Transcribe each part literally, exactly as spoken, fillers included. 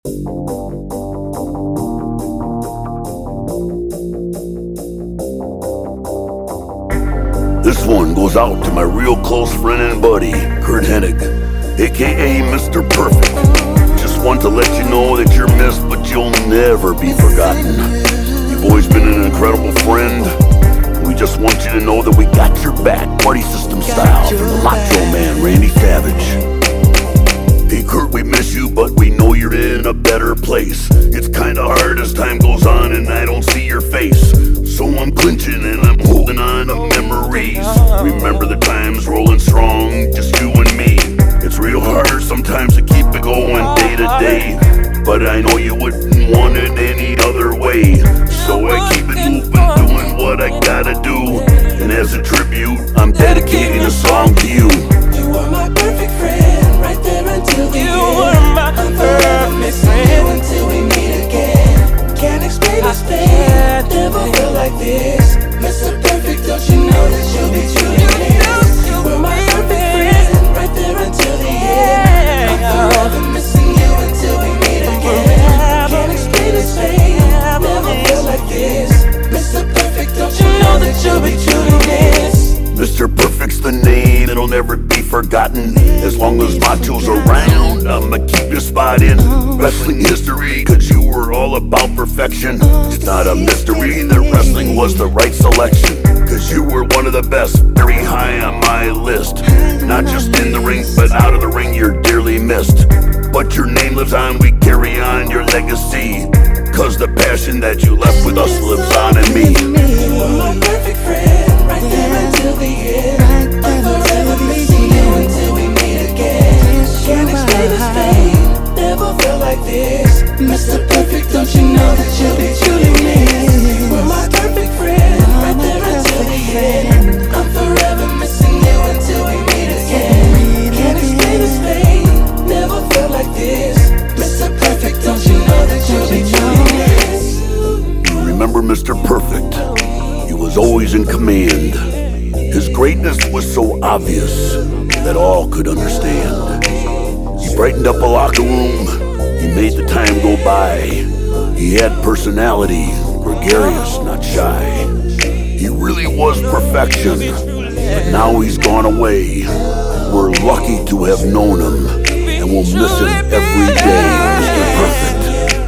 This one goes out to my real close friend and buddy, Kurt Hennig, aka Mister Perfect. Just want to let you know that you're missed, but you'll never be forgotten. You've always been an incredible friend. We just want you to know that we got your back, party system style, from the Macho Man, Randy Savage. Hey Kurt, we miss you, but we know you're in a better place. It's kinda hard as time goes on and I don't see your face. So I'm clinching and I'm holding on to memories. Remember the times rolling strong, just you and me. It's real hard sometimes to keep it going day to day, but I know you wouldn't want it any other way. So I keep it moving, doing what I gotta do. And as a tribute, I'm dedicating a song to you. You were my perfect friend, right there until the You end. were my I'm forever missing you until we meet again. Can't explain this pain, never felt like this. Mister Perfect, don't you know that you'll be truly missed? You were my perfect friend, right there until the end. I'm forever missing you until we meet again. Can't explain this pain, never felt like this. Mister Perfect, don't you know that you'll be truly missed? Mister Perfect's the name that'll never be forgotten. As long as Macho's around, I'ma keep your spot in wrestling history, cause you were all about perfection. It's not a mystery that wrestling was the right selection, cause you were one of the best, very high on my list. Not just in the ring, but out of the ring you're dearly missed. But your name lives on, we carry on your legacy, cause the passion that you left with us lives on in me. You were my perfect friend, right there until the end. I'm forever missing you until we meet again. Can't explain this pain, never felt like this. Mister Perfect, don't you know that you'll be truly missed? You were my perfect friend, right there until the end. I'm forever missing you until we meet again. Can't explain this pain, never felt like this. Mister Perfect, don't you know that you'll be truly missed? Remember Mister Perfect, he was always in command. His greatness was so obvious that all could understand. He brightened up a locker room, he made the time go by. He had personality, gregarious, not shy. He really was perfection, but now he's gone away. We're lucky to have known him, and we'll miss him every day, Mister Perfect.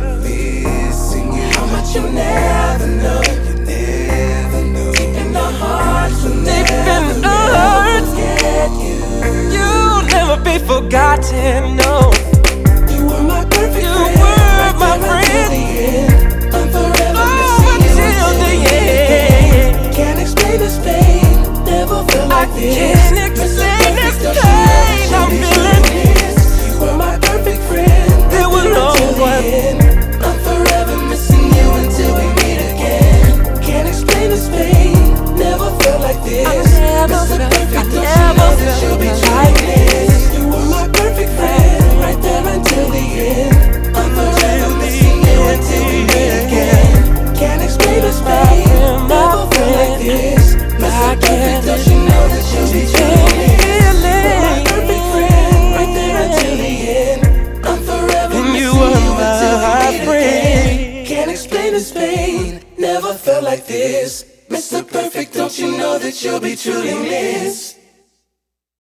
How much you never know, you never know. Deep in our hearts, we'll never, never forget you. You'll never be forgotten, no. You were my perfect You friend, were right my there friend. until the end. I'm forever Oh, missing you until until the we meet again. end. Can't explain this pain, never felt I like this. can't Mister explain Perfect, this don't you know that pain you'll I'm be feeling. truly missed? You were my perfect friend, There right was there no until the one. end. I'm forever missing you until we meet again. Can't explain this pain, never felt like this. I never Mister felt- Perfect, I don't you never know that felt you'll be like truly this. missed? You were my perfect friend, right there until the end. I'm forever missing you until we meet again. Can't explain this pain, never felt like this. Mister Perfect, don't you know that you'll be truly missed? You were my perfect friend, right there until the end. I'm forever And missing you you were until we my meet friend. again. Can't explain this pain, never felt like this. Mister Perfect, don't you know that you'll be truly missed?